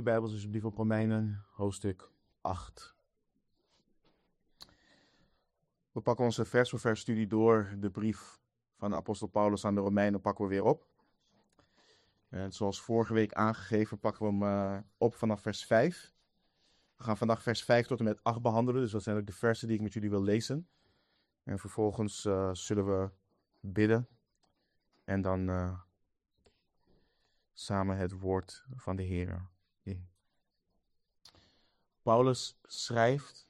Bijbels alsjeblieft op Romeinen, hoofdstuk 8. We pakken onze vers voor vers studie door. De brief van de apostel Paulus aan de Romeinen pakken we weer op. En zoals vorige week aangegeven pakken we hem op vanaf vers 5. We gaan vandaag vers 5 tot en met 8 behandelen. Dus dat zijn ook de versen die ik met jullie wil lezen. En vervolgens zullen we bidden. En dan samen het woord van de Heer. Paulus schrijft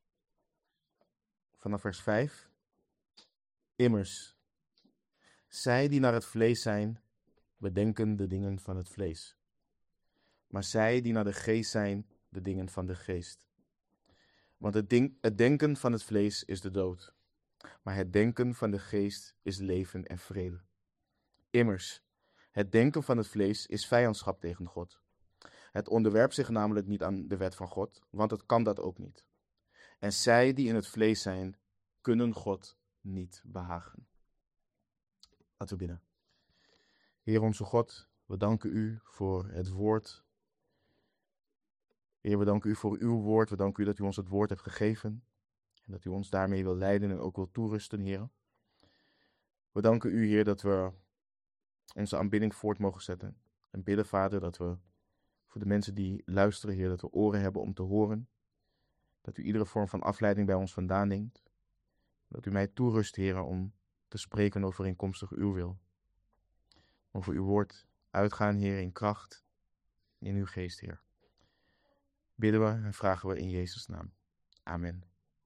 vanaf vers 5. Immers, zij die naar het vlees zijn, bedenken de dingen van het vlees. Maar zij die naar de geest zijn, de dingen van de geest. Want het denken van het vlees is de dood. Maar het denken van de geest is leven en vrede. Immers, het denken van het vlees is vijandschap tegen God. Het onderwerpt zich namelijk niet aan de wet van God, want het kan dat ook niet. En zij die in het vlees zijn, kunnen God niet behagen. Laten we bidden. Heer onze God, we danken u voor het woord. Heer, we danken u voor uw woord. We danken u dat u ons het woord hebt gegeven. En dat u ons daarmee wil leiden en ook wil toerusten, Heer. We danken u, Heer, dat we onze aanbidding voort mogen zetten. En bidden, Vader, dat we voor de mensen die luisteren, Heer, dat we oren hebben om te horen. Dat u iedere vorm van afleiding bij ons vandaan neemt. Dat u mij toerust, Heer, om te spreken overeenkomstig uw wil. Over uw woord uitgaan, Heer, in kracht, in uw geest, Heer. Bidden we en vragen we in Jezus' naam. Amen.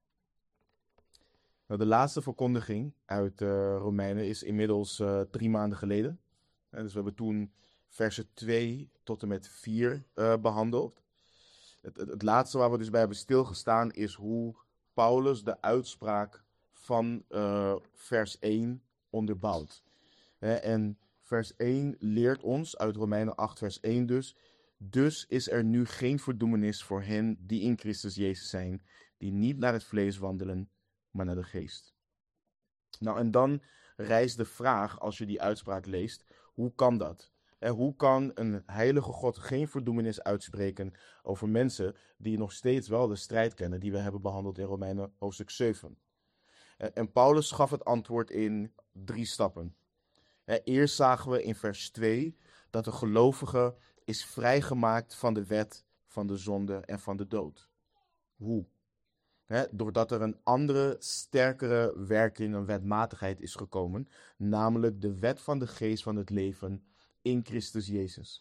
Nou, de laatste verkondiging uit Romeinen is inmiddels 3 maanden geleden. Dus we hebben toen versen 2 tot en met 4 behandeld. Het laatste waar we dus bij hebben stilgestaan is hoe Paulus de uitspraak van vers 1 onderbouwt. En vers 1 leert ons uit Romeinen 8 vers 1 dus. Dus is er nu geen verdoemenis voor hen die in Christus Jezus zijn, die niet naar het vlees wandelen, maar naar de geest. Nou, en dan rijst de vraag, als je die uitspraak leest, hoe kan dat? Hoe kan een heilige God geen verdoemenis uitspreken over mensen die nog steeds wel de strijd kennen die we hebben behandeld in Romeinen hoofdstuk 7? En Paulus gaf het antwoord in 3 stappen. Eerst zagen we in vers 2 dat de gelovige is vrijgemaakt van de wet, van de zonde en van de dood. Hoe? Doordat er een andere, sterkere werking, een wetmatigheid is gekomen, namelijk de wet van de geest van het leven in Christus Jezus.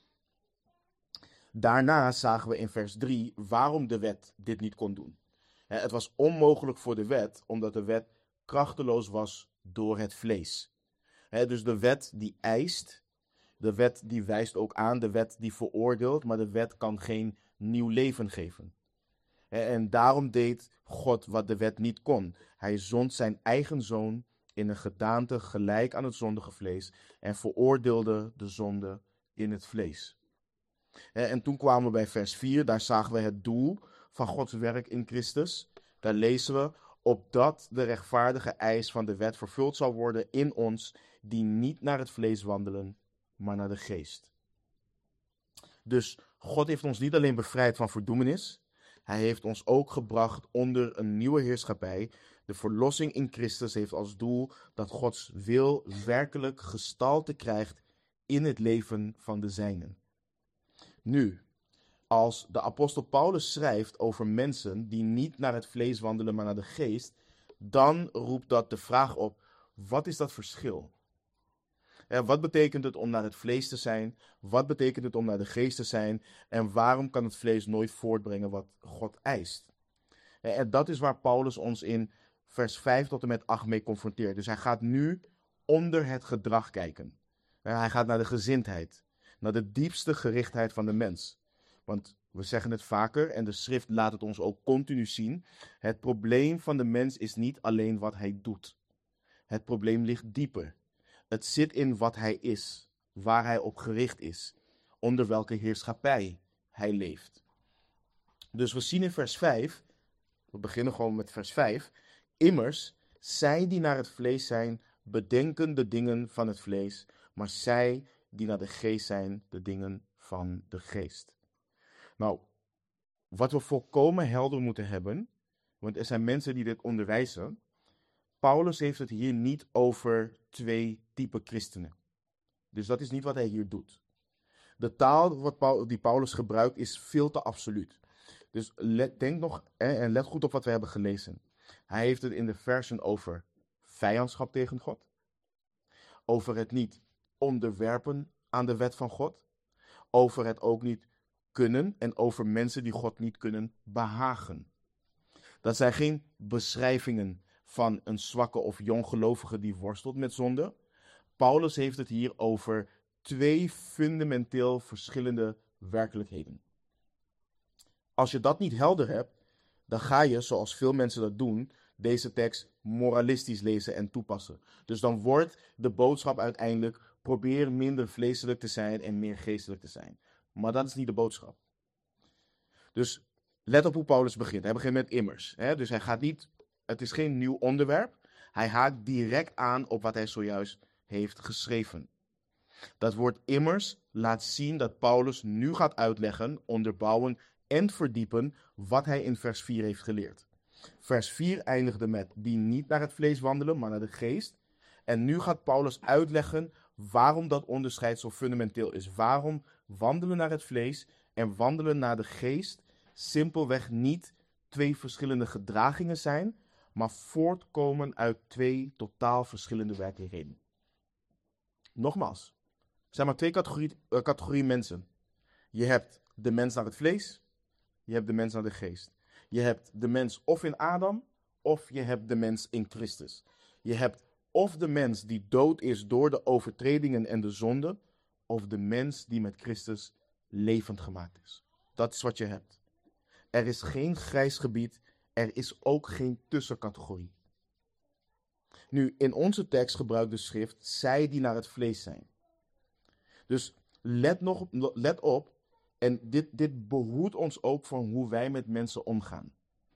Daarna zagen we in vers 3 waarom de wet dit niet kon doen. Het was onmogelijk voor de wet, omdat de wet krachteloos was door het vlees. Dus de wet die eist, de wet die wijst ook aan, de wet die veroordeelt, maar de wet kan geen nieuw leven geven. En daarom deed God wat de wet niet kon. Hij zond zijn eigen zoon in een gedaante gelijk aan het zondige vlees en veroordeelde de zonde in het vlees. En toen kwamen we bij vers 4, daar zagen we het doel van Gods werk in Christus. Daar lezen we, opdat de rechtvaardige eis van de wet vervuld zal worden in ons, die niet naar het vlees wandelen, maar naar de geest. Dus God heeft ons niet alleen bevrijd van verdoemenis, hij heeft ons ook gebracht onder een nieuwe heerschappij. De verlossing in Christus heeft als doel dat Gods wil werkelijk gestalte krijgt in het leven van de zijnen. Nu, als de apostel Paulus schrijft over mensen die niet naar het vlees wandelen, maar naar de geest, dan roept dat de vraag op, wat is dat verschil? Wat betekent het om naar het vlees te zijn? Wat betekent het om naar de geest te zijn? En waarom kan het vlees nooit voortbrengen wat God eist? En dat is waar Paulus ons in vers 5 tot en met 8 mee confronteert. Dus hij gaat nu onder het gedrag kijken. Hij gaat naar de gezindheid, naar de diepste gerichtheid van de mens. Want we zeggen het vaker en de schrift laat het ons ook continu zien. Het probleem van de mens is niet alleen wat hij doet. Het probleem ligt dieper. Het zit in wat hij is, waar hij op gericht is, onder welke heerschappij hij leeft. Dus we zien in vers 5, we beginnen gewoon met vers 5, immers, zij die naar het vlees zijn, bedenken de dingen van het vlees, maar zij die naar de geest zijn, de dingen van de geest. Nou, wat we volkomen helder moeten hebben, want er zijn mensen die dit onderwijzen. Paulus heeft het hier niet over twee typen christenen. Dus dat is niet wat hij hier doet. De taal die Paulus gebruikt is veel te absoluut. Dus denk nog en let goed op wat we hebben gelezen. Hij heeft het in de versen over vijandschap tegen God. Over het niet onderwerpen aan de wet van God. Over het ook niet kunnen en over mensen die God niet kunnen behagen. Dat zijn geen beschrijvingen van een zwakke of jonggelovige die worstelt met zonde. Paulus heeft het hier over twee fundamenteel verschillende werkelijkheden. Als je dat niet helder hebt, dan ga je, zoals veel mensen dat doen, deze tekst moralistisch lezen en toepassen. Dus dan wordt de boodschap uiteindelijk: probeer minder vleeselijk te zijn en meer geestelijk te zijn. Maar dat is niet de boodschap. Dus let op hoe Paulus begint. Hij begint met immers. Dus hij gaat niet, het is geen nieuw onderwerp. Hij haakt direct aan op wat hij zojuist heeft geschreven. Dat woord immers laat zien dat Paulus nu gaat uitleggen, onderbouwen en verdiepen wat hij in vers 4 heeft geleerd. Vers 4 eindigde met: die niet naar het vlees wandelen, maar naar de geest. En nu gaat Paulus uitleggen waarom dat onderscheid zo fundamenteel is. Waarom wandelen naar het vlees en wandelen naar de geest simpelweg niet twee verschillende gedragingen zijn, maar voortkomen uit twee totaal verschillende werkelijkheden. Nogmaals, er zijn maar twee categorieën mensen. Je hebt de mens naar het vlees, je hebt de mens naar de geest. Je hebt de mens of in Adam, of je hebt de mens in Christus. Je hebt of de mens die dood is door de overtredingen en de zonde, of de mens die met Christus levend gemaakt is. Dat is wat je hebt. Er is geen grijs gebied, er is ook geen tussencategorie. Nu, in onze tekst gebruikt de schrift zij die naar het vlees zijn. Dus let op, en dit behoedt ons ook van hoe wij met mensen omgaan.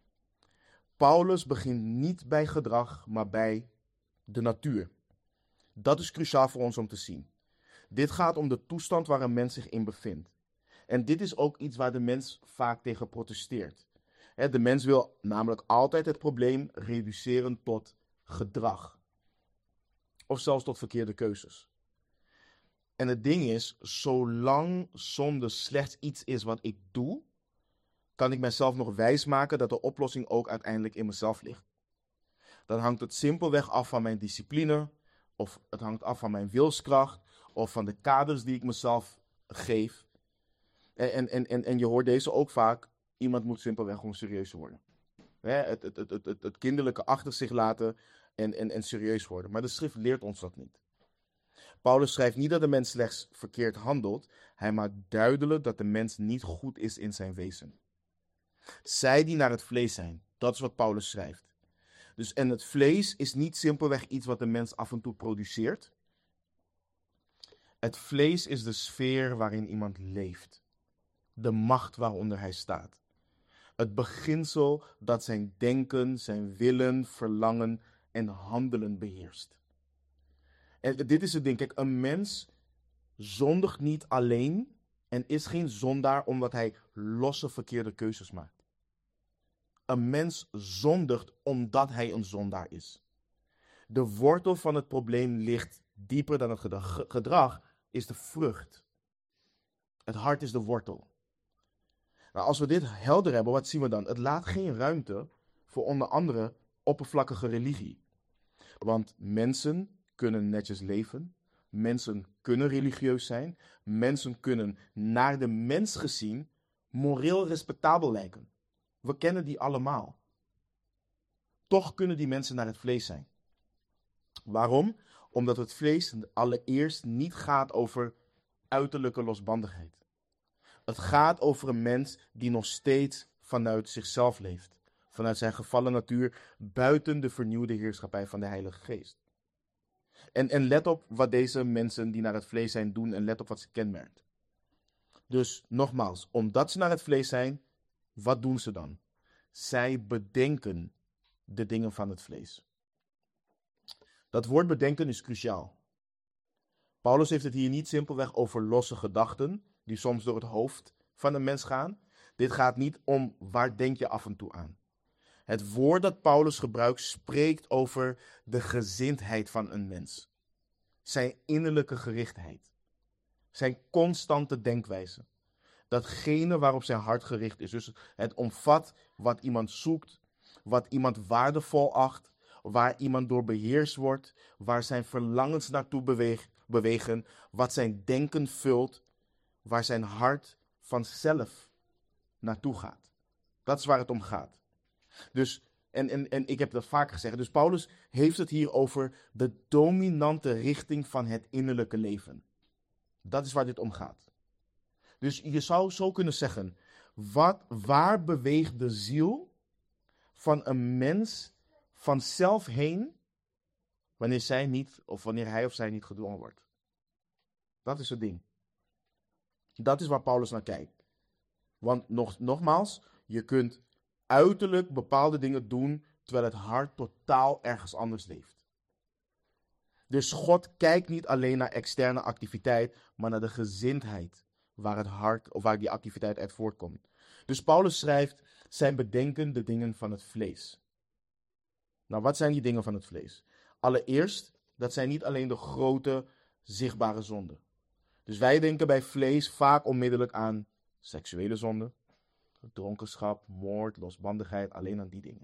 Paulus begint niet bij gedrag, maar bij de natuur. Dat is cruciaal voor ons om te zien. Dit gaat om de toestand waar een mens zich in bevindt. En dit is ook iets waar de mens vaak tegen protesteert. De mens wil namelijk altijd het probleem reduceren tot gedrag. Of zelfs tot verkeerde keuzes. En het ding is, zolang zonde slechts iets is wat ik doe, kan ik mezelf nog wijsmaken dat de oplossing ook uiteindelijk in mezelf ligt. Dan hangt het simpelweg af van mijn discipline, of het hangt af van mijn wilskracht, of van de kaders die ik mezelf geef. En je hoort deze ook vaak: iemand moet simpelweg gewoon serieus worden. Het kinderlijke achter zich laten en serieus worden. Maar de schrift leert ons dat niet. Paulus schrijft niet dat de mens slechts verkeerd handelt. Hij maakt duidelijk dat de mens niet goed is in zijn wezen. Zij die naar het vlees zijn, dat is wat Paulus schrijft. Dus, en het vlees is niet simpelweg iets wat de mens af en toe produceert. Het vlees is de sfeer waarin iemand leeft. De macht waaronder hij staat. Het beginsel dat zijn denken, zijn willen, verlangen en handelen beheerst. En dit is het ding, kijk, een mens zondigt niet alleen en is geen zondaar omdat hij losse verkeerde keuzes maakt. Een mens zondigt omdat hij een zondaar is. De wortel van het probleem ligt dieper dan het gedrag. Gedrag is de vrucht. Het hart is de wortel. Nou, als we dit helder hebben, wat zien we dan? Het laat geen ruimte voor onder andere oppervlakkige religie. Want mensen kunnen netjes leven. Mensen kunnen religieus zijn. Mensen kunnen naar de mens gezien moreel respectabel lijken. We kennen die allemaal. Toch kunnen die mensen naar het vlees zijn. Waarom? Omdat het vlees allereerst niet gaat over uiterlijke losbandigheid. Het gaat over een mens die nog steeds vanuit zichzelf leeft. Vanuit zijn gevallen natuur, buiten de vernieuwde heerschappij van de Heilige Geest. En let op wat deze mensen die naar het vlees zijn doen en let op wat ze kenmerkt. Dus nogmaals, omdat ze naar het vlees zijn, wat doen ze dan? Zij bedenken de dingen van het vlees. Dat woord bedenken is cruciaal. Paulus heeft het hier niet simpelweg over losse gedachten die soms door het hoofd van een mens gaan. Dit gaat niet om waar denk je af en toe aan. Het woord dat Paulus gebruikt spreekt over de gezindheid van een mens. Zijn innerlijke gerichtheid. Zijn constante denkwijze. Datgene waarop zijn hart gericht is. Dus het omvat wat iemand zoekt, wat iemand waardevol acht, waar iemand door beheerst wordt, waar zijn verlangens naartoe bewegen, wat zijn denken vult, waar zijn hart vanzelf naartoe gaat. Dat is waar het om gaat. Dus, en ik heb dat vaker gezegd, dus Paulus heeft het hier over de dominante richting van het innerlijke leven. Dat is waar dit om gaat. Dus je zou zo kunnen zeggen, waar beweegt de ziel van een mens vanzelf heen wanneer hij of zij niet gedwongen wordt? Dat is het ding. Dat is waar Paulus naar kijkt. Want nogmaals, je kunt uiterlijk bepaalde dingen doen, terwijl het hart totaal ergens anders leeft. Dus God kijkt niet alleen naar externe activiteit, maar naar de gezindheid waar het hart of waar die activiteit uit voortkomt. Dus Paulus schrijft zijn bedenken de dingen van het vlees. Nou, wat zijn die dingen van het vlees? Allereerst, dat zijn niet alleen de grote, zichtbare zonden. Dus wij denken bij vlees vaak onmiddellijk aan seksuele zonden, dronkenschap, moord, losbandigheid, alleen aan die dingen.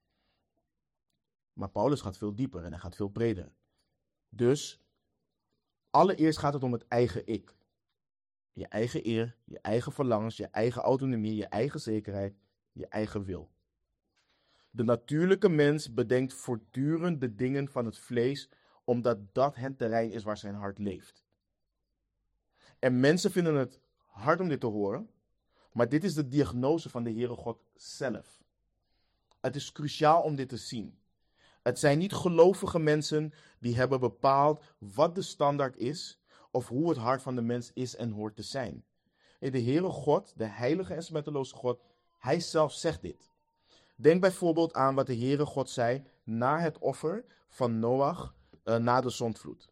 Maar Paulus gaat veel dieper en hij gaat veel breder. Dus, allereerst gaat het om het eigen ik. Je eigen eer, je eigen verlangens, je eigen autonomie, je eigen zekerheid, je eigen wil. De natuurlijke mens bedenkt voortdurend de dingen van het vlees, omdat dat het terrein is waar zijn hart leeft. En mensen vinden het hard om dit te horen, maar dit is de diagnose van de Heere God zelf. Het is cruciaal om dit te zien. Het zijn niet gelovige mensen die hebben bepaald wat de standaard is of hoe het hart van de mens is en hoort te zijn. De Heere God, de heilige en smetteloze God, hij zelf zegt dit. Denk bijvoorbeeld aan wat de Heere God zei na het offer van Noach na de zondvloed.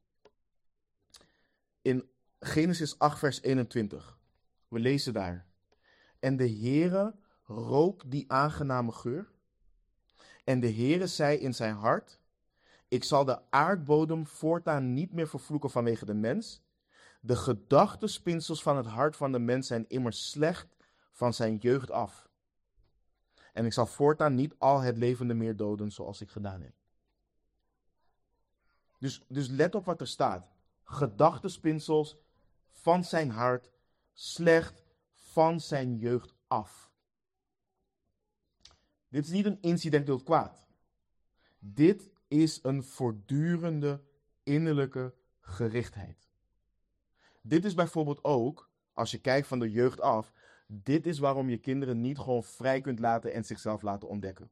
In Genesis 8 vers 21. We lezen daar. En de Heere rook die aangename geur. En de Heere zei in zijn hart, ik zal de aardbodem voortaan niet meer vervloeken vanwege de mens. De gedachtespinsels van het hart van de mens zijn immers slecht van zijn jeugd af. En ik zal voortaan niet al het levende meer doden zoals ik gedaan heb. Dus let op wat er staat. Gedachtespinsels van zijn hart, slecht van zijn jeugd af. Dit is niet een incidenteel kwaad. Dit is een voortdurende innerlijke gerichtheid. Dit is bijvoorbeeld ook, als je kijkt van de jeugd af, dit is waarom je kinderen niet gewoon vrij kunt laten en zichzelf laten ontdekken.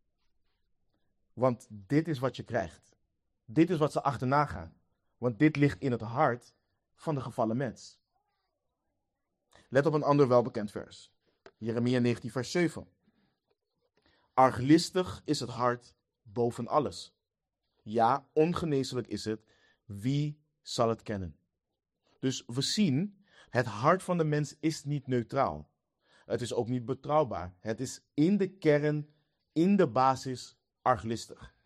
Want dit is wat je krijgt. Dit is wat ze achterna gaan. Want dit ligt in het hart van de gevallen mens. Let op een ander welbekend vers. Jeremia 19 vers 7. Arglistig is het hart boven alles. Ja, ongeneeslijk is het. Wie zal het kennen? Dus we zien, het hart van de mens is niet neutraal. Het is ook niet betrouwbaar. Het is in de kern, in de basis, arglistig.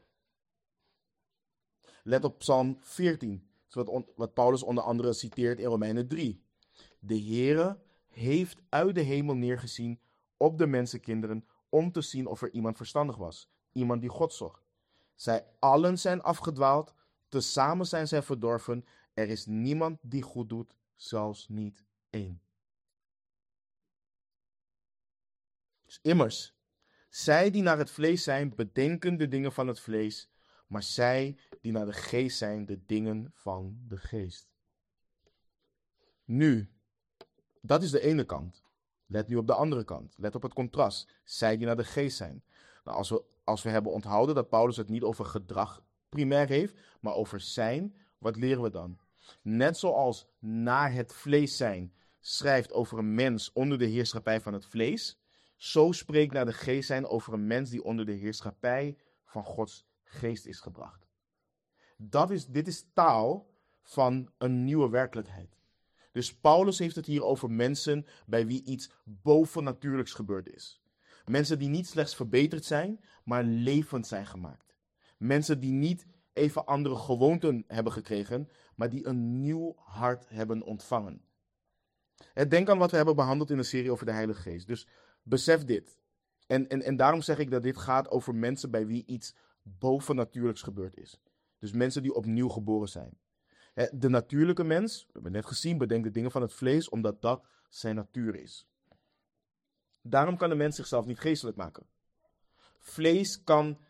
Let op Psalm 14, wat Paulus onder andere citeert in Romeinen 3. De Heere heeft uit de hemel neergezien op de mensenkinderen om te zien of er iemand verstandig was. Iemand die God zocht. Zij allen zijn afgedwaald, tezamen zijn zij verdorven. Er is niemand die goed doet, zelfs niet één. Dus immers, zij die naar het vlees zijn, bedenken de dingen van het vlees, maar zij die naar de geest zijn, de dingen van de geest. Nu, dat is de ene kant. Let nu op de andere kant. Let op het contrast. Zij die naar de geest zijn. Nou, als we hebben onthouden dat Paulus het niet over gedrag primair heeft, maar over zijn, wat leren we dan? Net zoals naar het vlees zijn schrijft over een mens onder de heerschappij van het vlees, zo spreekt naar de geest zijn over een mens die onder de heerschappij van Gods geest is gebracht. Dit is taal van een nieuwe werkelijkheid. Dus Paulus heeft het hier over mensen bij wie iets bovennatuurlijks gebeurd is. Mensen die niet slechts verbeterd zijn, maar levend zijn gemaakt. Mensen die niet even andere gewoonten hebben gekregen, maar die een nieuw hart hebben ontvangen. Denk aan wat we hebben behandeld in de serie over de Heilige Geest. Dus besef dit. En daarom zeg ik dat dit gaat over mensen bij wie iets bovennatuurlijks gebeurd is. Dus mensen die opnieuw geboren zijn. De natuurlijke mens, we hebben net gezien, bedenkt de dingen van het vlees, omdat dat zijn natuur is. Daarom kan de mens zichzelf niet geestelijk maken. Vlees kan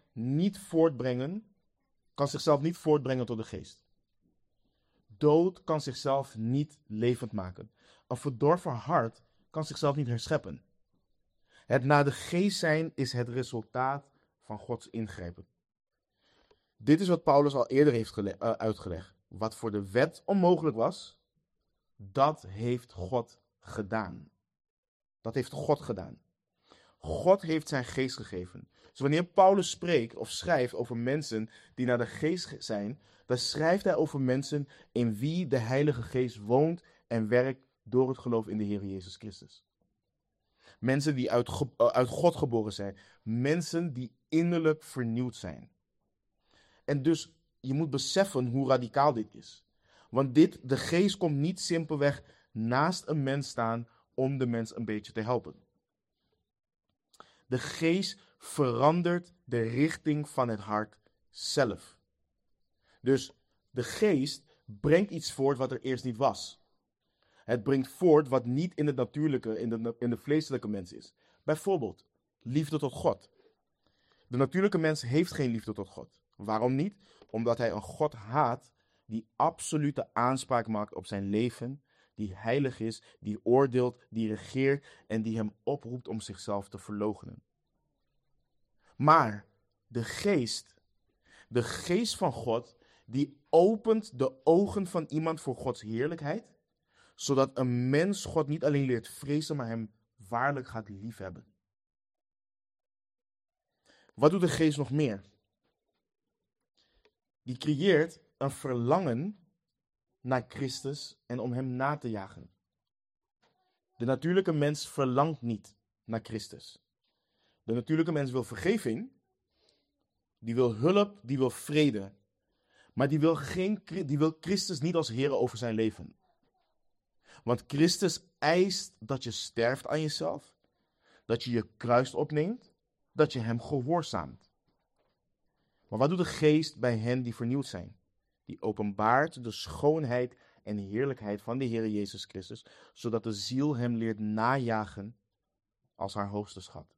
zichzelf niet voortbrengen tot de geest. Dood kan zichzelf niet levend maken. Een verdorven hart kan zichzelf niet herscheppen. Het naar de geest zijn is het resultaat van Gods ingrijpen. Dit is wat Paulus al eerder heeft uitgelegd. Wat voor de wet onmogelijk was, dat heeft God gedaan. Dat heeft God gedaan. God heeft zijn geest gegeven. Dus wanneer Paulus spreekt of schrijft over mensen die naar de geest zijn, dan schrijft hij over mensen in wie de Heilige Geest woont en werkt door het geloof in de Heer Jezus Christus. Mensen die uit God geboren zijn. Mensen die innerlijk vernieuwd zijn. En dus, je moet beseffen hoe radicaal dit is. Want de geest komt niet simpelweg naast een mens staan om de mens een beetje te helpen. De geest verandert de richting van het hart zelf. Dus de geest brengt iets voort wat er eerst niet was. Het brengt voort wat niet in het natuurlijke, in de vleeselijke mens is. Bijvoorbeeld, liefde tot God. De natuurlijke mens heeft geen liefde tot God. Waarom niet? Omdat hij een God haat die absolute aanspraak maakt op zijn leven, die heilig is, die oordeelt, die regeert en die hem oproept om zichzelf te verloochenen. Maar de geest van God, die opent de ogen van iemand voor Gods heerlijkheid, zodat een mens God niet alleen leert vrezen, maar hem waarlijk gaat liefhebben. Wat doet de geest nog meer? Die creëert een verlangen naar Christus en om hem na te jagen. De natuurlijke mens verlangt niet naar Christus. De natuurlijke mens wil vergeving, die wil hulp, die wil vrede. Maar die wil Christus niet als Heer over zijn leven. Want Christus eist dat je sterft aan jezelf, dat je je kruis opneemt, dat je hem gehoorzaamt. Maar wat doet de geest bij hen die vernieuwd zijn? Die openbaart de schoonheid en heerlijkheid van de Heer Jezus Christus, zodat de ziel hem leert najagen als haar hoogste schat.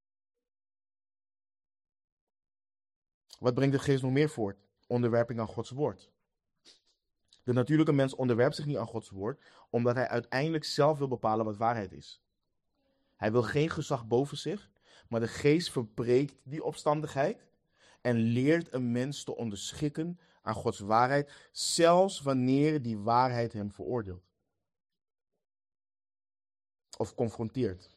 Wat brengt de geest nog meer voort? Onderwerping aan Gods woord. De natuurlijke mens onderwerpt zich niet aan Gods woord, omdat hij uiteindelijk zelf wil bepalen wat waarheid is. Hij wil geen gezag boven zich, maar de geest verbreekt die opstandigheid en leert een mens te onderschikken aan Gods waarheid, zelfs wanneer die waarheid hem veroordeelt. Of confronteert.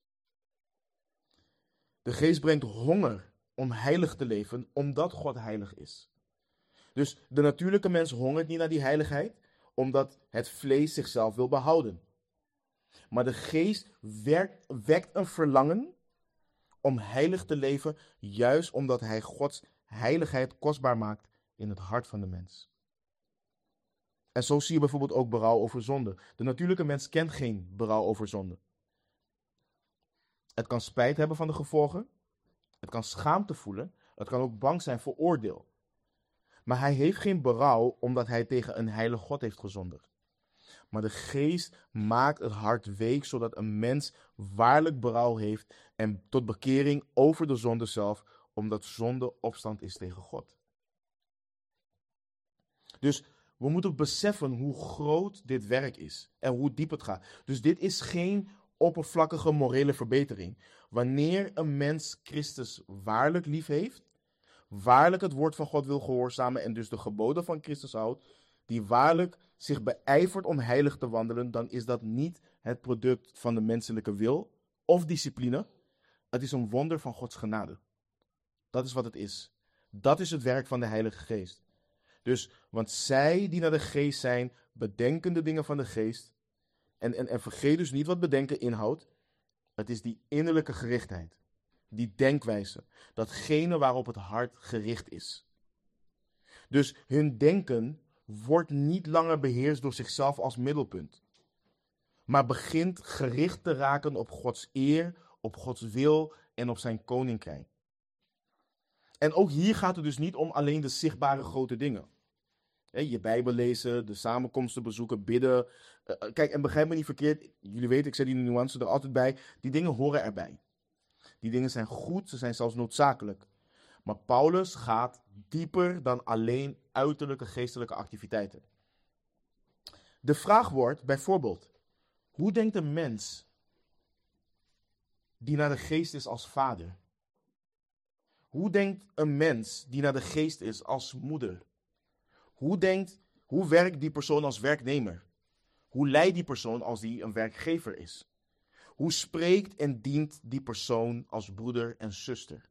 De geest brengt honger om heilig te leven, omdat God heilig is. Dus de natuurlijke mens hongert niet naar die heiligheid, omdat het vlees zichzelf wil behouden. Maar de geest wekt een verlangen om heilig te leven, juist omdat hij Gods heiligheid kostbaar maakt in het hart van de mens. En zo zie je bijvoorbeeld ook berouw over zonde. De natuurlijke mens kent geen berouw over zonde. Het kan spijt hebben van de gevolgen, het kan schaamte voelen, het kan ook bang zijn voor oordeel. Maar hij heeft geen berouw omdat hij tegen een heilige God heeft gezondigd. Maar de geest maakt het hart week, zodat een mens waarlijk berouw heeft en tot bekering over de zonde zelf, omdat zonde opstand is tegen God. Dus we moeten beseffen hoe groot dit werk is en hoe diep het gaat. Dus dit is geen oppervlakkige morele verbetering. Wanneer een mens Christus waarlijk lief heeft, waarlijk het woord van God wil gehoorzamen en dus de geboden van Christus houdt, die waarlijk zich beijvert om heilig te wandelen, dan is dat niet het product van de menselijke wil of discipline. Het is een wonder van Gods genade. Dat is wat het is. Dat is het werk van de Heilige Geest. Dus, want zij die naar de Geest zijn, bedenken de dingen van de Geest, En vergeet dus niet wat bedenken inhoudt. Het is die innerlijke gerichtheid. Die denkwijze. Datgene waarop het hart gericht is. Dus hun denken wordt niet langer beheerst door zichzelf als middelpunt. Maar begint gericht te raken op Gods eer, op Gods wil en op zijn koninkrijk. En ook hier gaat het dus niet om alleen de zichtbare grote dingen. Je Bijbel lezen, de samenkomsten bezoeken, bidden. Kijk, en begrijp me niet verkeerd. Jullie weten, ik zet die nuance er altijd bij. Die dingen horen erbij. Die dingen zijn goed, ze zijn zelfs noodzakelijk. Maar Paulus gaat dieper dan alleen uiterlijke geestelijke activiteiten. De vraag wordt bijvoorbeeld, hoe denkt een mens die naar de geest is als vader? Hoe denkt een mens die naar de geest is als moeder? Hoe werkt die persoon als werknemer? Hoe leidt die persoon als die een werkgever is? Hoe spreekt en dient die persoon als broeder en zuster?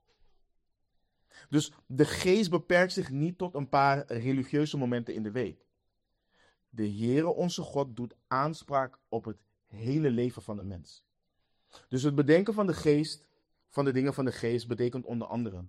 Dus de geest beperkt zich niet tot een paar religieuze momenten in de week. De Heere onze God doet aanspraak op het hele leven van de mens. Dus het bedenken van de geest, van de dingen van de geest, betekent onder andere: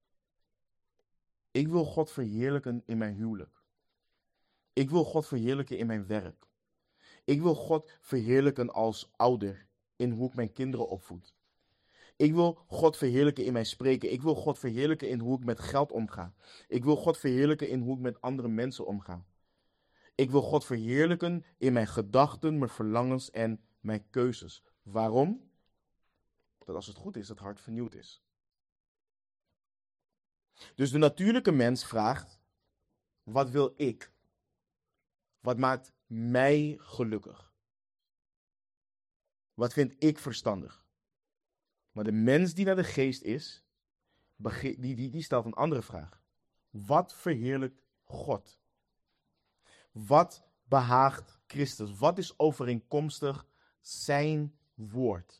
ik wil God verheerlijken in mijn huwelijk. Ik wil God verheerlijken in mijn werk. Ik wil God verheerlijken als ouder in hoe ik mijn kinderen opvoed. Ik wil God verheerlijken in mijn spreken. Ik wil God verheerlijken in hoe ik met geld omga. Ik wil God verheerlijken in hoe ik met andere mensen omga. Ik wil God verheerlijken in mijn gedachten, mijn verlangens en mijn keuzes. Waarom? Dat als het goed is, het hart vernieuwd is. Dus de natuurlijke mens vraagt: wat wil ik? Wat maakt mij gelukkig? Wat vind ik verstandig? Maar de mens die naar de geest is, die stelt een andere vraag. Wat verheerlijkt God? Wat behaagt Christus? Wat is overeenkomstig zijn woord?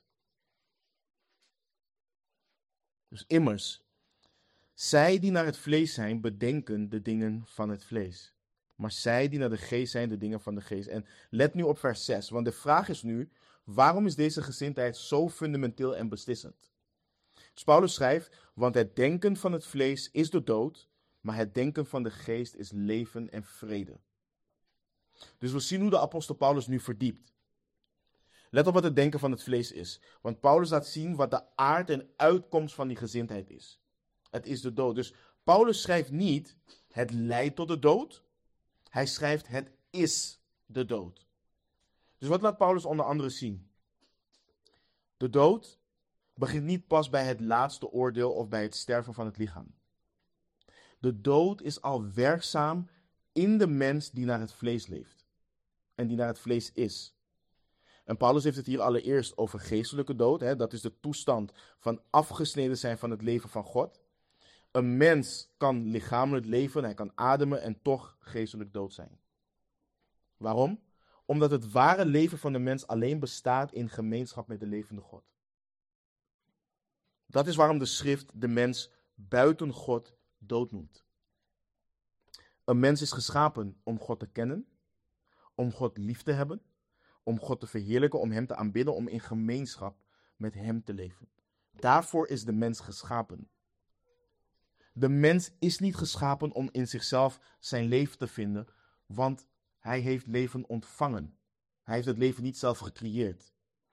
Dus immers, zij die naar het vlees zijn, bedenken de dingen van het vlees. Maar zij die naar de geest zijn, de dingen van de geest. En let nu op vers 6, want de vraag is nu: waarom is deze gezindheid zo fundamenteel en beslissend? Dus Paulus schrijft: want het denken van het vlees is de dood, maar het denken van de geest is leven en vrede. Dus we zien hoe de apostel Paulus nu verdiept. Let op wat het denken van het vlees is. Want Paulus laat zien wat de aard en uitkomst van die gezindheid is. Het is de dood. Dus Paulus schrijft niet: het leidt tot de dood. Hij schrijft: het is de dood. Dus wat laat Paulus onder andere zien? De dood begint niet pas bij het laatste oordeel of bij het sterven van het lichaam. De dood is al werkzaam in de mens die naar het vlees leeft. En die naar het vlees is. En Paulus heeft het hier allereerst over geestelijke dood. Dat is de toestand van afgesneden zijn van het leven van God. Een mens kan lichamelijk leven, hij kan ademen en toch geestelijk dood zijn. Waarom? Omdat het ware leven van de mens alleen bestaat in gemeenschap met de levende God. Dat is waarom de schrift de mens buiten God dood noemt. Een mens is geschapen om God te kennen, om God lief te hebben, om God te verheerlijken, om hem te aanbidden, om in gemeenschap met hem te leven. Daarvoor is de mens geschapen. De mens is niet geschapen om in zichzelf zijn leven te vinden, want hij heeft leven ontvangen. Hij heeft het leven niet zelf gecreëerd.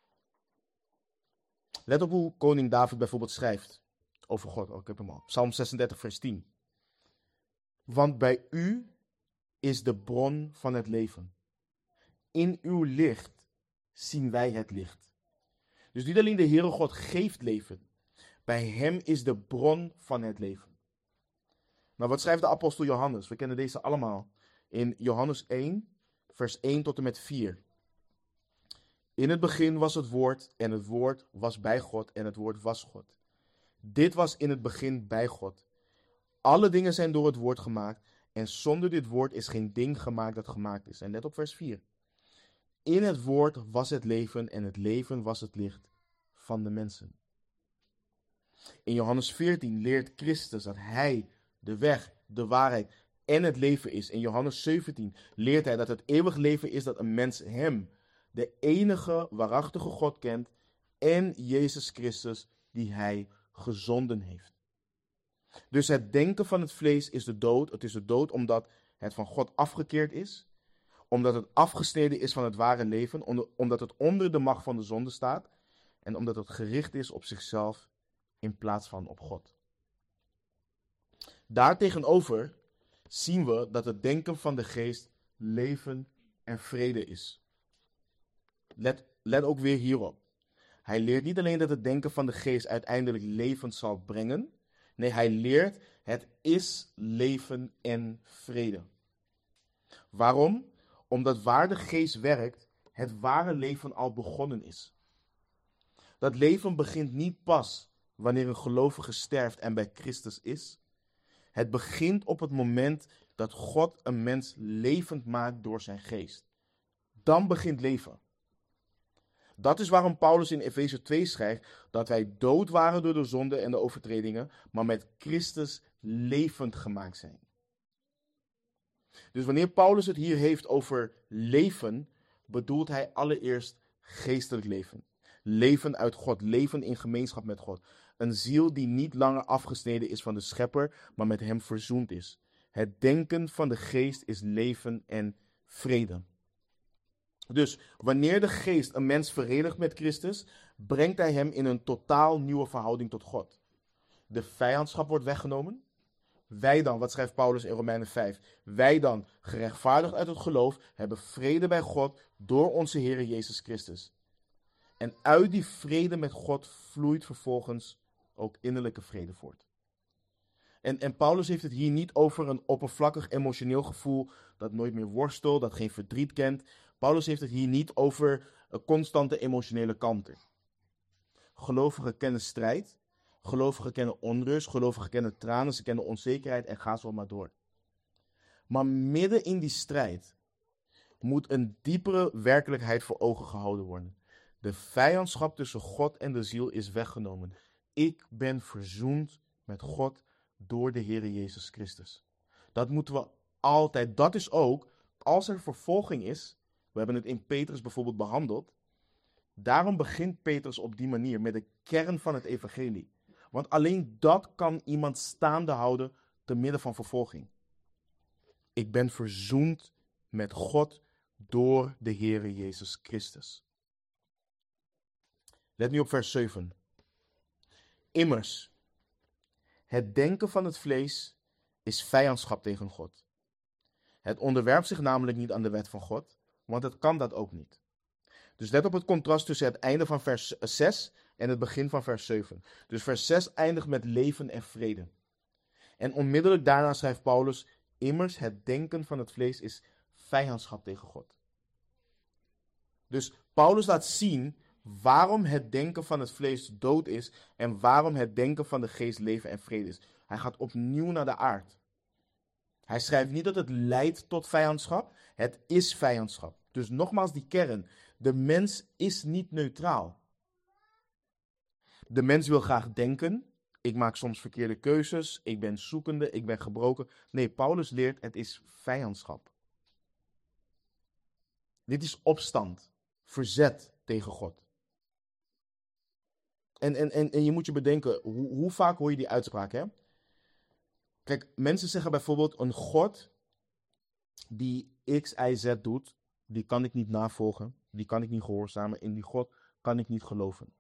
Let op hoe koning David bijvoorbeeld schrijft over God. Ik heb hem al. Psalm 36 vers 10. Want bij u is de bron van het leven. In uw licht zien wij het licht. Dus niet alleen de Heere God geeft leven. Bij hem is de bron van het leven. Nou, wat schrijft de apostel Johannes? We kennen deze allemaal. In Johannes 1, vers 1 tot en met 4. In het begin was het woord en het woord was bij God en het woord was God. Dit was in het begin bij God. Alle dingen zijn door het woord gemaakt en zonder dit woord is geen ding gemaakt dat gemaakt is. En let op vers 4. In het woord was het leven en het leven was het licht van de mensen. In Johannes 14 leert Christus dat hij de weg, de waarheid en het leven is. In Johannes 17 leert hij dat het eeuwig leven is dat een mens hem, de enige waarachtige God kent en Jezus Christus die hij gezonden heeft. Dus het denken van het vlees is de dood. Het is de dood omdat het van God afgekeerd is, omdat het afgesneden is van het ware leven, omdat het onder de macht van de zonde staat en omdat het gericht is op zichzelf in plaats van op God. Daartegenover zien we dat het denken van de geest leven en vrede is. Let ook weer hierop. Hij leert niet alleen dat het denken van de geest uiteindelijk leven zal brengen. Nee, hij leert het is leven en vrede. Waarom? Omdat waar de geest werkt, het ware leven al begonnen is. Dat leven begint niet pas wanneer een gelovige sterft en bij Christus is. Het begint op het moment dat God een mens levend maakt door zijn geest. Dan begint leven. Dat is waarom Paulus in Efeze 2 schrijft dat wij dood waren door de zonde en de overtredingen, maar met Christus levend gemaakt zijn. Dus wanneer Paulus het hier heeft over leven, bedoelt hij allereerst geestelijk leven. Leven uit God, leven in gemeenschap met God. Een ziel die niet langer afgesneden is van de Schepper, maar met hem verzoend is. Het denken van de geest is leven en vrede. Dus wanneer de geest een mens verenigt met Christus, brengt hij hem in een totaal nieuwe verhouding tot God. De vijandschap wordt weggenomen. Wij dan, wat schrijft Paulus in Romeinen 5? Wij dan, gerechtvaardigd uit het geloof, hebben vrede bij God door onze Heer Jezus Christus. En uit die vrede met God vloeit vervolgens ook innerlijke vrede voort. En Paulus heeft het hier niet over een oppervlakkig emotioneel gevoel dat nooit meer worstelt, dat geen verdriet kent. Paulus heeft het hier niet over een constante emotionele kanten. Gelovigen kennen strijd, gelovigen kennen onrust, gelovigen kennen tranen, ze kennen onzekerheid en ga zo maar door. Maar midden in die strijd moet een diepere werkelijkheid voor ogen gehouden worden. De vijandschap tussen God en de ziel is weggenomen. Ik ben verzoend met God door de Heer Jezus Christus. Dat moeten we altijd. Dat is ook, als er vervolging is, we hebben het in Petrus bijvoorbeeld behandeld, daarom begint Petrus op die manier met de kern van het evangelie. Want alleen dat kan iemand staande houden te midden van vervolging. Ik ben verzoend met God door de Heer Jezus Christus. Let nu op vers 7. Immers, het denken van het vlees is vijandschap tegen God. Het onderwerpt zich namelijk niet aan de wet van God, want het kan dat ook niet. Dus let op het contrast tussen het einde van vers 6 en het begin van vers 7. Dus vers 6 eindigt met leven en vrede. En onmiddellijk daarna schrijft Paulus, immers het denken van het vlees is vijandschap tegen God. Dus Paulus laat zien waarom het denken van het vlees dood is en waarom het denken van de geest leven en vrede is. Hij gaat opnieuw naar de aard. Hij schrijft niet dat het leidt tot vijandschap, het is vijandschap. Dus nogmaals die kern, de mens is niet neutraal. De mens wil graag denken, ik maak soms verkeerde keuzes, ik ben zoekende, ik ben gebroken. Nee, Paulus leert het is vijandschap. Dit is opstand, verzet tegen God. En je moet je bedenken, hoe vaak hoor je die uitspraak, hè? Kijk, mensen zeggen bijvoorbeeld, een God die X, Y, Z doet, die kan ik niet navolgen, die kan ik niet gehoorzamen, in die God kan ik niet geloven.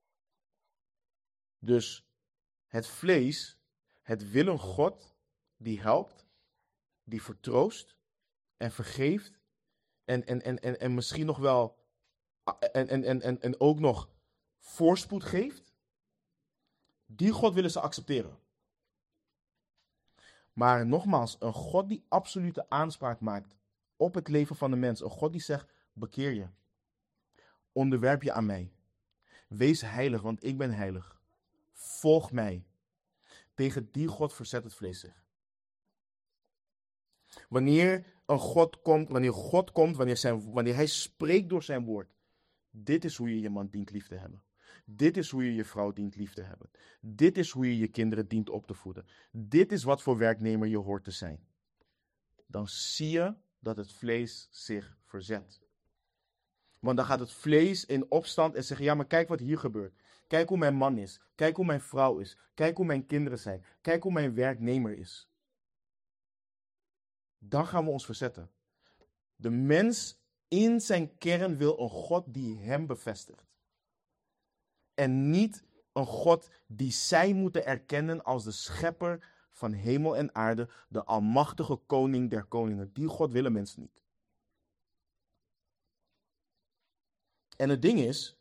Dus het vlees, het wil een God die helpt, die vertroost en vergeeft en misschien nog wel en ook nog voorspoed geeft. Die God willen ze accepteren. Maar nogmaals, een God die absolute aanspraak maakt op het leven van de mens. Een God die zegt, bekeer je. Onderwerp je aan mij. Wees heilig, want ik ben heilig. Volg mij. Tegen die God verzet het vlees zich. Wanneer God komt, wanneer hij spreekt door zijn woord. Dit is hoe je je man dient lief te hebben. Dit is hoe je je vrouw dient lief te hebben. Dit is hoe je je kinderen dient op te voeden. Dit is wat voor werknemer je hoort te zijn. Dan zie je dat het vlees zich verzet. Want dan gaat het vlees in opstand en zeggen, ja, maar kijk wat hier gebeurt. Kijk hoe mijn man is. Kijk hoe mijn vrouw is. Kijk hoe mijn kinderen zijn. Kijk hoe mijn werknemer is. Dan gaan we ons verzetten. De mens in zijn kern wil een God die hem bevestigt. En niet een God die zij moeten erkennen als de schepper van hemel en aarde, de almachtige koning der koningen. Die God willen mensen niet. En het ding is,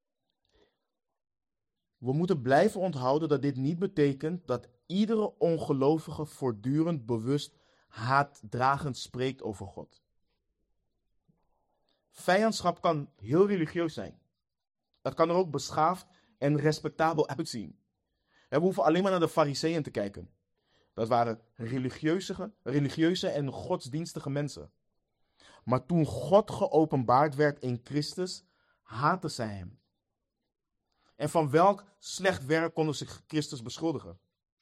we moeten blijven onthouden dat dit niet betekent dat iedere ongelovige voortdurend bewust haatdragend spreekt over God. Vijandschap kan heel religieus zijn. Het kan er ook beschaafd en respectabel uitzien. We hoeven alleen maar naar de Farizeeën te kijken. Dat waren religieuze en godsdienstige mensen. Maar toen God geopenbaard werd in Christus, haatten zij hem. En van welk slecht werk konden ze Christus beschuldigen?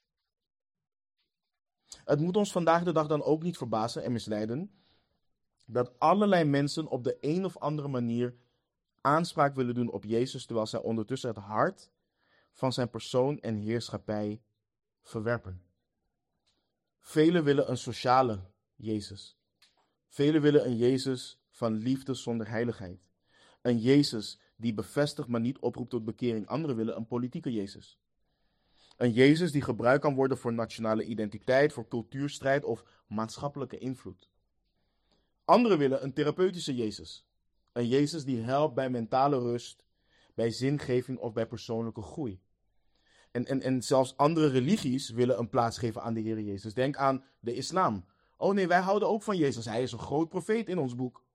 Het moet ons vandaag de dag dan ook niet verbazen en misleiden dat allerlei mensen op de een of andere manier aanspraak willen doen op Jezus, terwijl zij ondertussen het hart van zijn persoon en heerschappij verwerpen. Velen willen een sociale Jezus. Velen willen een Jezus van liefde zonder heiligheid. Een Jezus die bevestigt, maar niet oproept tot bekering. Anderen willen een politieke Jezus. Een Jezus die gebruikt kan worden voor nationale identiteit, voor cultuurstrijd of maatschappelijke invloed. Anderen willen een therapeutische Jezus. Een Jezus die helpt bij mentale rust, bij zingeving of bij persoonlijke groei. En zelfs andere religies willen een plaats geven aan de Heer Jezus. Denk aan de islam. Oh nee, wij houden ook van Jezus. Hij is een groot profeet in ons boek.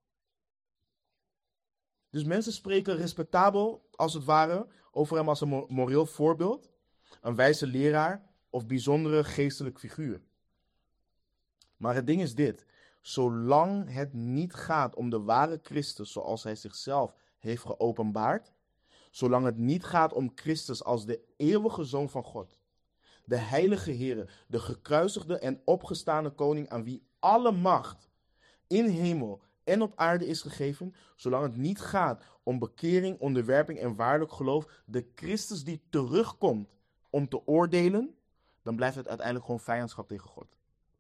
Dus mensen spreken respectabel, als het ware, over hem als een moreel voorbeeld, een wijze leraar of bijzondere geestelijk figuur. Maar het ding is dit. Zolang het niet gaat om de ware Christus zoals hij zichzelf heeft geopenbaard, zolang het niet gaat om Christus als de eeuwige Zoon van God, de heilige Heere, de gekruisigde en opgestane koning aan wie alle macht in hemel en op aarde is gegeven, zolang het niet gaat om bekering, onderwerping en waarlijk geloof, de Christus die terugkomt om te oordelen, dan blijft het uiteindelijk gewoon vijandschap tegen God.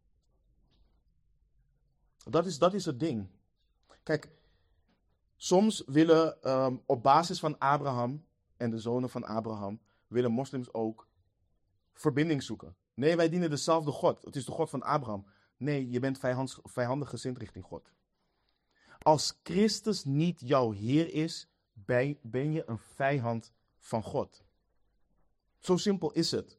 Dat is het ding. Kijk, soms willen op basis van Abraham en de zonen van Abraham, willen moslims ook verbinding zoeken. Nee, wij dienen dezelfde God. Het is de God van Abraham. Nee, je bent vijandig gezind richting God. Als Christus niet jouw Heer is, ben je een vijand van God. Zo simpel is het.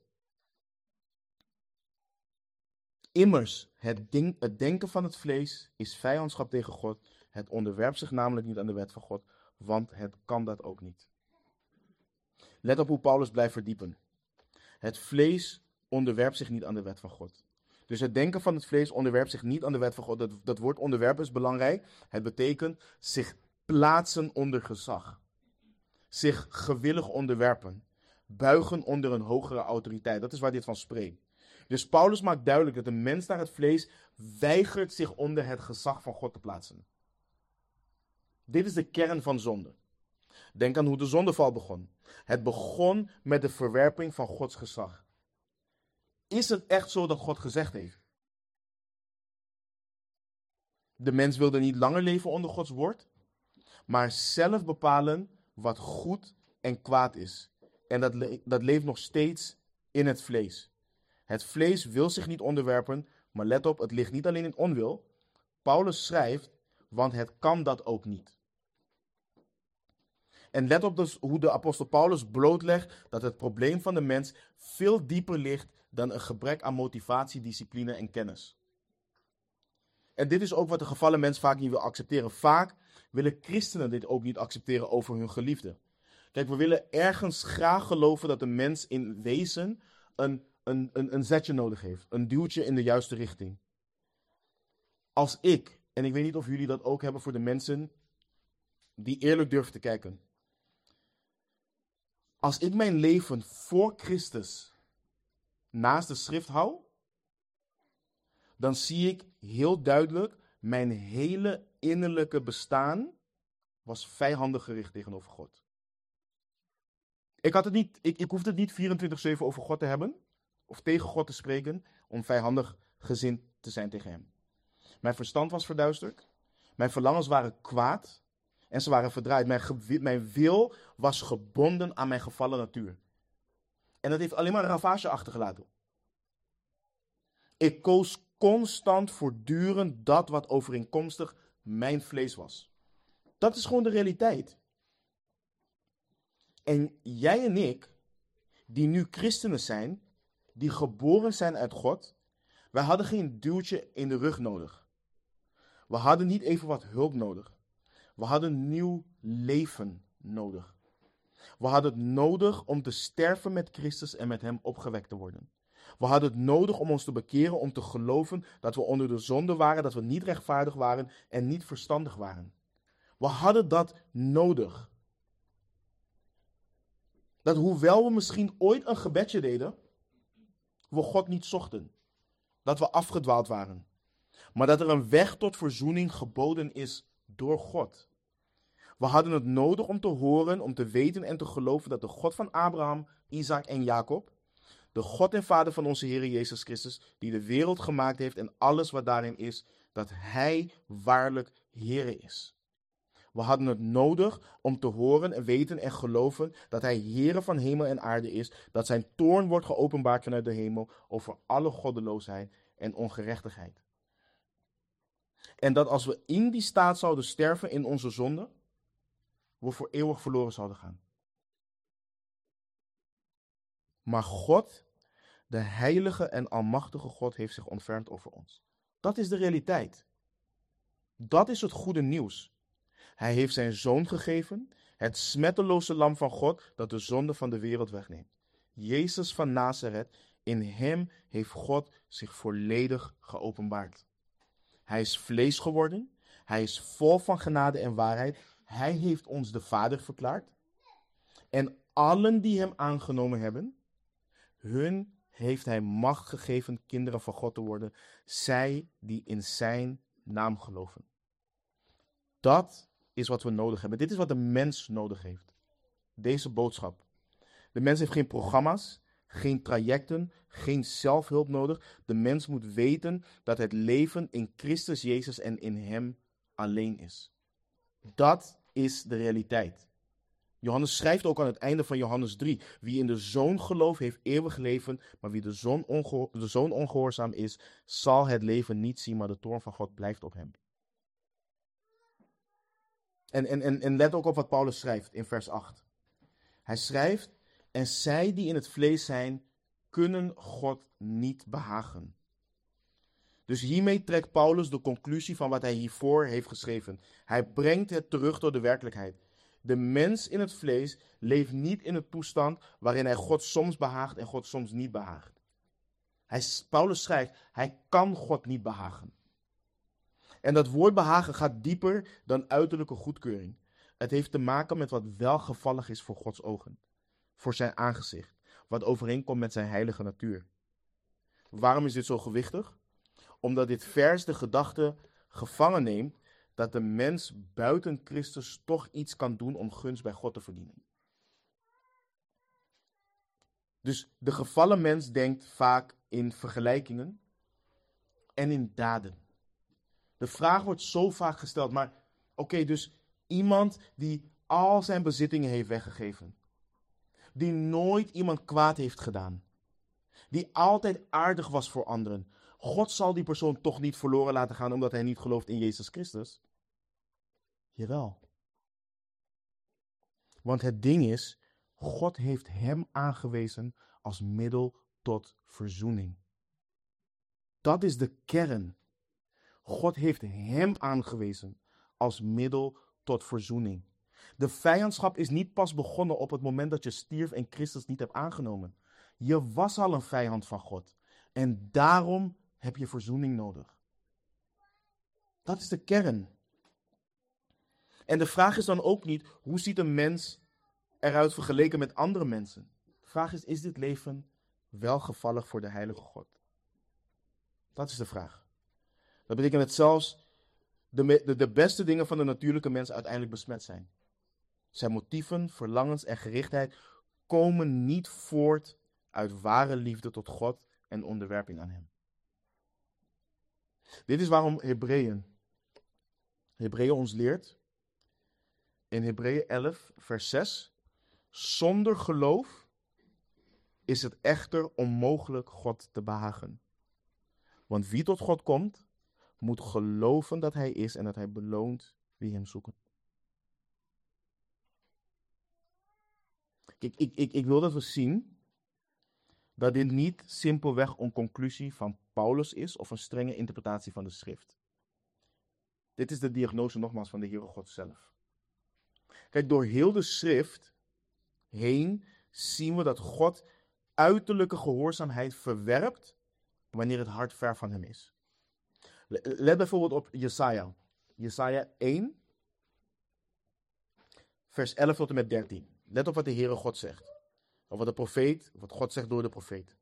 Immers, het denken van het vlees is vijandschap tegen God. Het onderwerpt zich namelijk niet aan de wet van God, want het kan dat ook niet. Let op hoe Paulus blijft verdiepen. Het vlees onderwerpt zich niet aan de wet van God. Dus het denken van het vlees onderwerpt zich niet aan de wet van God. Dat woord onderwerpen is belangrijk. Het betekent zich plaatsen onder gezag. Zich gewillig onderwerpen. Buigen onder een hogere autoriteit. Dat is waar dit van spreekt. Dus Paulus maakt duidelijk dat de mens naar het vlees weigert zich onder het gezag van God te plaatsen. Dit is de kern van zonde. Denk aan hoe de zondeval begon. Het begon met de verwerping van Gods gezag. Is het echt zo dat God gezegd heeft? De mens wilde niet langer leven onder Gods woord, maar zelf bepalen wat goed en kwaad is. En dat leeft nog steeds in het vlees. Het vlees wil zich niet onderwerpen, maar let op, het ligt niet alleen in onwil. Paulus schrijft, want het kan dat ook niet. En let op dus hoe de apostel Paulus blootlegt dat het probleem van de mens veel dieper ligt dan een gebrek aan motivatie, discipline en kennis. En dit is ook wat de gevallen mens vaak niet wil accepteren. Vaak willen christenen dit ook niet accepteren over hun geliefde. Kijk, we willen ergens graag geloven dat de mens in wezen een zetje nodig heeft. Een duwtje in de juiste richting. Als ik, en ik weet niet of jullie dat ook hebben voor de mensen die eerlijk durven te kijken. Als ik mijn leven voor Christus naast de schrift hou, dan zie ik heel duidelijk mijn hele innerlijke bestaan was vijandig gericht tegenover God. Ik hoefde het niet 24/7 over God te hebben, of tegen God te spreken, om vijandig gezind te zijn tegen hem. Mijn verstand was verduisterd, mijn verlangens waren kwaad en ze waren verdraaid. Mijn wil was gebonden aan mijn gevallen natuur. En dat heeft alleen maar een ravage achtergelaten. Ik koos constant voortdurend dat wat overeenkomstig mijn vlees was. Dat is gewoon de realiteit. En jij en ik, die nu christenen zijn, die geboren zijn uit God, wij hadden geen duwtje in de rug nodig. We hadden niet even wat hulp nodig. We hadden nieuw leven nodig. We hadden het nodig om te sterven met Christus en met hem opgewekt te worden. We hadden het nodig om ons te bekeren, om te geloven dat we onder de zonde waren, dat we niet rechtvaardig waren en niet verstandig waren. We hadden dat nodig. Dat hoewel we misschien ooit een gebedje deden, we God niet zochten. Dat we afgedwaald waren. Maar dat er een weg tot verzoening geboden is door God. We hadden het nodig om te horen, om te weten en te geloven dat de God van Abraham, Isaac en Jacob, de God en Vader van onze Heer Jezus Christus, die de wereld gemaakt heeft en alles wat daarin is, dat Hij waarlijk Heere is. We hadden het nodig om te horen en weten en geloven dat Hij Heere van hemel en aarde is, dat zijn toorn wordt geopenbaard vanuit de hemel over alle goddeloosheid en ongerechtigheid. En dat als we in die staat zouden sterven in onze zonde, we voor eeuwig verloren zouden gaan. Maar God, de heilige en almachtige God, heeft zich ontfermd over ons. Dat is de realiteit. Dat is het goede nieuws. Hij heeft zijn zoon gegeven, het smetteloze lam van God, dat de zonde van de wereld wegneemt. Jezus van Nazareth, in hem heeft God zich volledig geopenbaard. Hij is vlees geworden, hij is vol van genade en waarheid. Hij heeft ons de Vader verklaard. En allen die hem aangenomen hebben, hun heeft hij macht gegeven kinderen van God te worden, zij die in zijn naam geloven. Dat is wat we nodig hebben. Dit is wat de mens nodig heeft. Deze boodschap. De mens heeft geen programma's, geen trajecten, geen zelfhulp nodig. De mens moet weten dat het leven in Christus Jezus en in hem alleen is. Dat is de realiteit. Johannes schrijft ook aan het einde van Johannes 3. Wie in de Zoon gelooft, heeft eeuwig leven. Maar wie de Zoon ongehoorzaam is, zal het leven niet zien, maar de toorn van God blijft op hem. En let ook op wat Paulus schrijft in vers 8. Hij schrijft, en zij die in het vlees zijn, kunnen God niet behagen. Dus hiermee trekt Paulus de conclusie van wat hij hiervoor heeft geschreven. Hij brengt het terug tot de werkelijkheid. De mens in het vlees leeft niet in een toestand waarin hij God soms behaagt en God soms niet behaagt. Paulus schrijft, hij kan God niet behagen. En dat woord behagen gaat dieper dan uiterlijke goedkeuring. Het heeft te maken met wat welgevallig is voor Gods ogen. Voor zijn aangezicht. Wat overeenkomt met zijn heilige natuur. Waarom is dit zo gewichtig? Omdat dit vers de gedachte gevangen neemt dat de mens buiten Christus toch iets kan doen om gunst bij God te verdienen. Dus de gevallen mens denkt vaak in vergelijkingen en in daden. De vraag wordt zo vaak gesteld, maar oké, dus iemand die al zijn bezittingen heeft weggegeven. Die nooit iemand kwaad heeft gedaan. Die altijd aardig was voor anderen. God zal die persoon toch niet verloren laten gaan omdat hij niet gelooft in Jezus Christus? Jawel. Want het ding is, God heeft hem aangewezen als middel tot verzoening. Dat is de kern. God heeft hem aangewezen als middel tot verzoening. De vijandschap is niet pas begonnen op het moment dat je stierf en Christus niet hebt aangenomen. Je was al een vijand van God. En daarom heb je verzoening nodig. Dat is de kern. En de vraag is dan ook niet, hoe ziet een mens eruit vergeleken met andere mensen? De vraag is dit leven welgevallig voor de heilige God? Dat is de vraag. Dat betekent dat zelfs de beste dingen van de natuurlijke mens uiteindelijk besmet zijn. Zijn motieven, verlangens en gerichtheid komen niet voort uit ware liefde tot God en onderwerping aan Hem. Dit is waarom Hebreeën ons leert, in Hebreeën 11, vers 6, zonder geloof is het echter onmogelijk God te behagen. Want wie tot God komt, moet geloven dat Hij is en dat Hij beloont wie Hem zoeken. Kijk, ik wil dat we zien dat dit niet simpelweg een conclusie van Paulus is of een strenge interpretatie van de schrift. Dit is de diagnose nogmaals van de Heere God zelf. Kijk, door heel de schrift heen zien we dat God uiterlijke gehoorzaamheid verwerpt wanneer het hart ver van Hem is. Let bijvoorbeeld op Jesaja. Jesaja 1, vers 11 tot en met 13. Let op wat de Heere God zegt. Of wat God zegt door de profeet.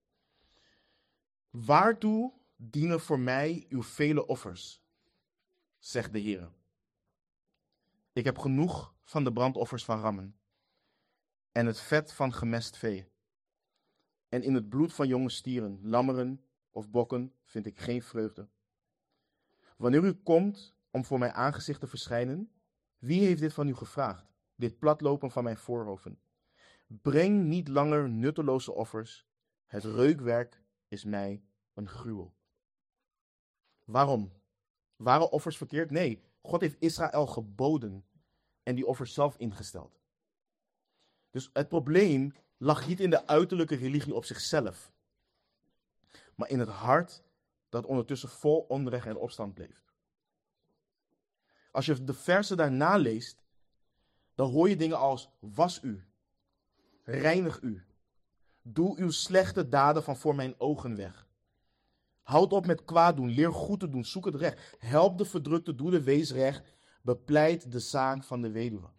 Waartoe dienen voor mij uw vele offers, zegt de Heere. Ik heb genoeg van de brandoffers van rammen en het vet van gemest vee. En in het bloed van jonge stieren, lammeren of bokken vind ik geen vreugde. Wanneer u komt om voor mijn aangezicht te verschijnen, wie heeft dit van u gevraagd? Dit platlopen van mijn voorhoven. Breng niet langer nutteloze offers. Het reukwerk is mij een gruwel. Waarom? Waren offers verkeerd? Nee, God heeft Israël geboden en die offers zelf ingesteld. Dus het probleem lag niet in de uiterlijke religie op zichzelf, maar in het hart dat ondertussen vol onrecht en opstand bleef. Als je de versen daarna leest, dan hoor je dingen als: was u, reinig u, doe uw slechte daden van voor mijn ogen weg. Houd op met kwaad doen, leer goed te doen, zoek het recht. Help de verdrukte, doe de wees recht, bepleit de zaak van de weduwe.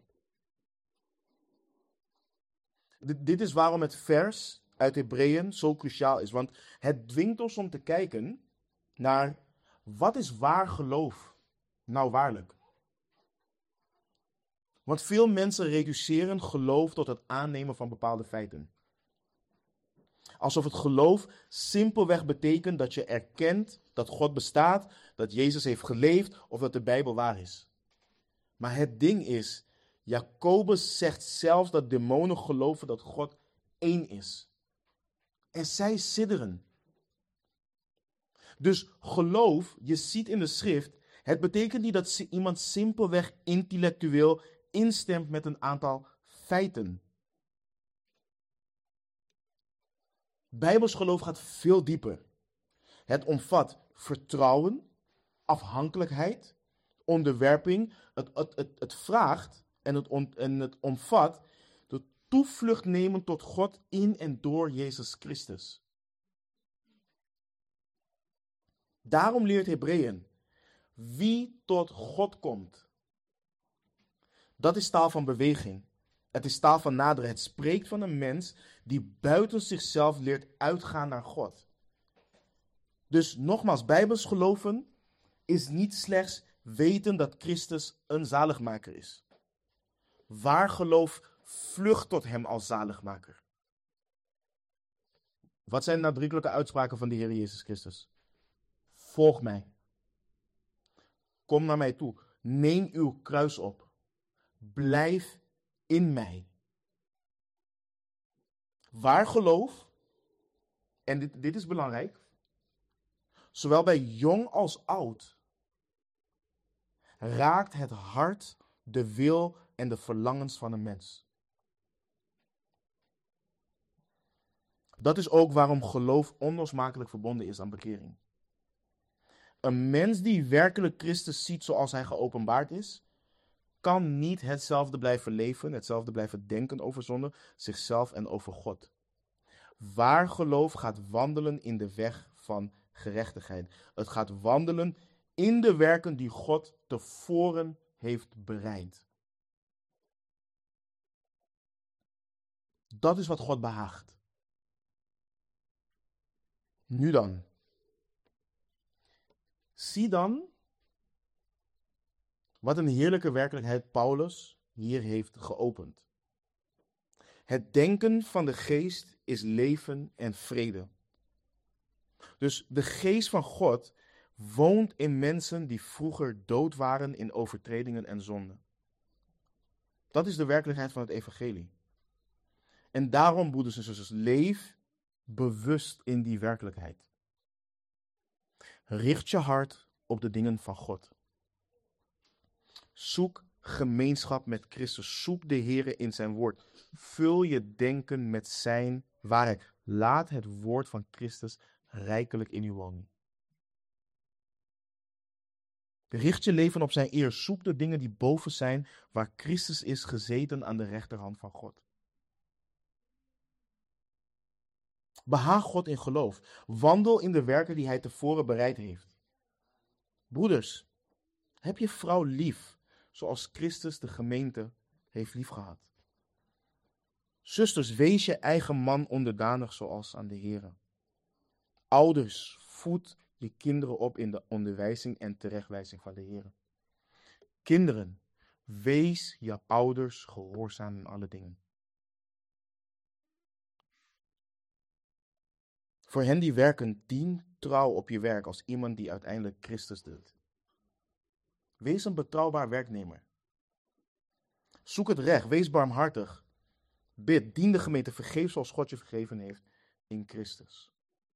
Dit is waarom het vers uit Hebreeën zo cruciaal is, want het dwingt ons om te kijken naar: wat is waar geloof nou waarlijk? Want veel mensen reduceren geloof tot het aannemen van bepaalde feiten. Alsof het geloof simpelweg betekent dat je erkent dat God bestaat, dat Jezus heeft geleefd of dat de Bijbel waar is. Maar het ding is, Jacobus zegt zelfs dat demonen geloven dat God één is. En zij sidderen. Dus geloof, je ziet in de schrift, het betekent niet dat iemand simpelweg intellectueel instemt met een aantal feiten. Bijbels geloof gaat veel dieper. Het omvat vertrouwen, afhankelijkheid, onderwerping. Het vraagt en het omvat de toevlucht nemen tot God in en door Jezus Christus. Daarom leert Hebreeën: wie tot God komt. Dat is taal van beweging. Het is taal van naderen. Het spreekt van een mens die buiten zichzelf leert uitgaan naar God. Dus nogmaals, Bijbels geloven is niet slechts weten dat Christus een zaligmaker is. Waar geloof vlucht tot hem als zaligmaker. Wat zijn de nadrukkelijke uitspraken van de Heer Jezus Christus? Volg mij. Kom naar mij toe. Neem uw kruis op. Blijf in mij. Waar geloof, en dit is belangrijk, zowel bij jong als oud, raakt het hart, de wil en de verlangens van een mens. Dat is ook waarom geloof onlosmakelijk verbonden is aan bekering. Een mens die werkelijk Christus ziet zoals hij geopenbaard is, kan niet hetzelfde blijven leven, hetzelfde blijven denken over zonde, zichzelf en over God. Waar geloof gaat wandelen in de weg van gerechtigheid. Het gaat wandelen in de werken die God tevoren heeft bereid. Dat is wat God behaagt. Nu dan. Zie dan Wat een heerlijke werkelijkheid Paulus hier heeft geopend. Het denken van de geest is leven en vrede. Dus de geest van God woont in mensen die vroeger dood waren in overtredingen en zonden. Dat is de werkelijkheid van het evangelie. En daarom, broeders en zusters, leef bewust in die werkelijkheid. Richt je hart op de dingen van God. Zoek gemeenschap met Christus. Zoek de Heere in zijn woord. Vul je denken met zijn waarheid. Laat het woord van Christus rijkelijk in u wonen. Richt je leven op zijn eer. Zoek de dingen die boven zijn, waar Christus is gezeten aan de rechterhand van God. Behaag God in geloof. Wandel in de werken die hij tevoren bereid heeft. Broeders, heb je vrouw lief, zoals Christus de gemeente heeft liefgehad. Zusters, wees je eigen man onderdanig zoals aan de Heere. Ouders, voed je kinderen op in de onderwijzing en terechtwijzing van de Heere. Kinderen, wees je ouders gehoorzaam in alle dingen. Voor hen die werken, dien trouw op je werk als iemand die uiteindelijk Christus dient. Wees een betrouwbaar werknemer. Zoek het recht, wees barmhartig. Bid, dien de gemeente, vergeef zoals God je vergeven heeft in Christus.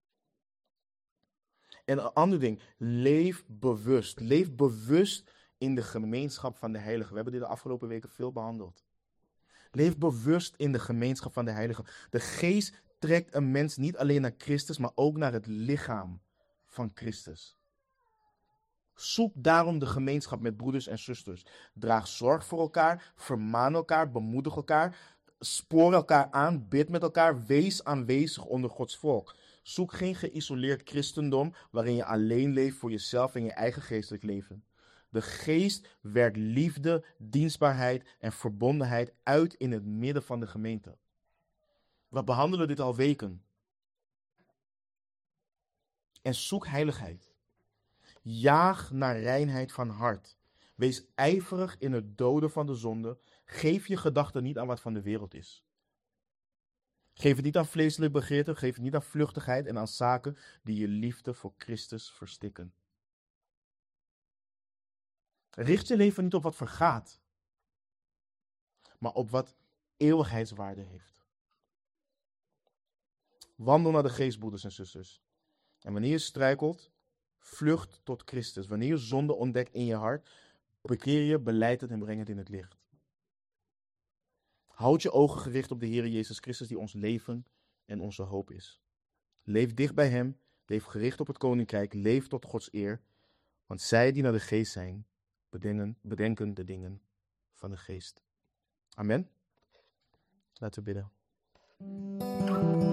En een ander ding, leef bewust. Leef bewust in de gemeenschap van de heiligen. We hebben dit de afgelopen weken veel behandeld. Leef bewust in de gemeenschap van de heiligen. De geest trekt een mens niet alleen naar Christus, maar ook naar het lichaam van Christus. Zoek daarom de gemeenschap met broeders en zusters. Draag zorg voor elkaar, vermaan elkaar, bemoedig elkaar, spoor elkaar aan, bid met elkaar, wees aanwezig onder Gods volk. Zoek geen geïsoleerd christendom waarin je alleen leeft voor jezelf en je eigen geestelijk leven. De geest werkt liefde, dienstbaarheid en verbondenheid uit in het midden van de gemeente. We behandelen dit al weken. En zoek heiligheid. Jaag naar reinheid van hart. Wees ijverig in het doden van de zonde. Geef je gedachten niet aan wat van de wereld is. Geef het niet aan vleeselijke begeerten. Geef het niet aan vluchtigheid en aan zaken die je liefde voor Christus verstikken. Richt je leven niet op wat vergaat, maar op wat eeuwigheidswaarde heeft. Wandel naar de geest, broeders en zusters. En wanneer je struikelt, vlucht tot Christus. Wanneer je zonde ontdekt in je hart, bekeer je, belijd het en breng het in het licht. Houd je ogen gericht op de Heer Jezus Christus die ons leven en onze hoop is. Leef dicht bij Hem, leef gericht op het Koninkrijk, leef tot Gods eer. Want zij die naar de geest zijn, bedenken de dingen van de geest. Amen. Laten we bidden.